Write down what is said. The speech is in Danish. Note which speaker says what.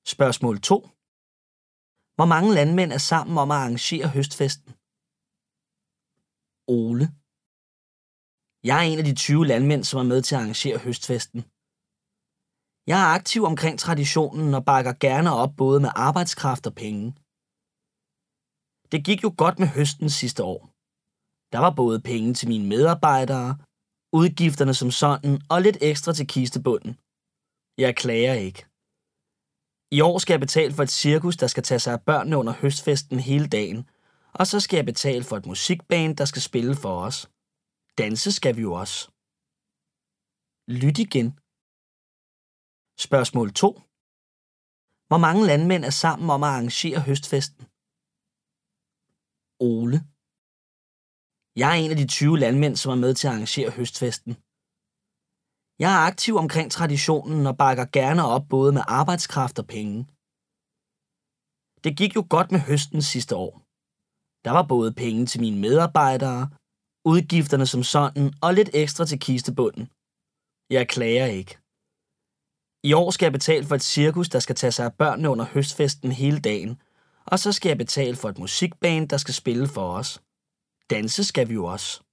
Speaker 1: Spørgsmål 2. Hvor mange landmænd er sammen om at arrangere høstfesten? Ole. Jeg er en af de 20 landmænd, som er med til at arrangere høstfesten. Jeg er aktiv omkring traditionen og bakker gerne op både med arbejdskraft og penge. Det gik jo godt med høsten sidste år. Der var både penge til mine medarbejdere, udgifterne som sådan og lidt ekstra til kistebunden. Jeg klager ikke. I år skal jeg betale for et cirkus, der skal tage sig af børnene under høstfesten hele dagen, og så skal jeg betale for et musikband, der skal spille for os. Danse skal vi jo også. Lyt igen. Spørgsmål 2. Hvor mange landmænd er sammen om at arrangere høstfesten? Ole. Jeg er en af de 20 landmænd, som er med til at arrangere høstfesten. Jeg er aktiv omkring traditionen og bakker gerne op både med arbejdskraft og penge. Det gik jo godt med høsten sidste år. Der var både penge til mine medarbejdere, udgifterne som sådan og lidt ekstra til kistebunden. Jeg klager ikke. I år skal jeg betale for et cirkus, der skal tage sig af børnene under høstfesten hele dagen, og så skal jeg betale for et musikband, der skal spille for os. Danse skal vi jo også.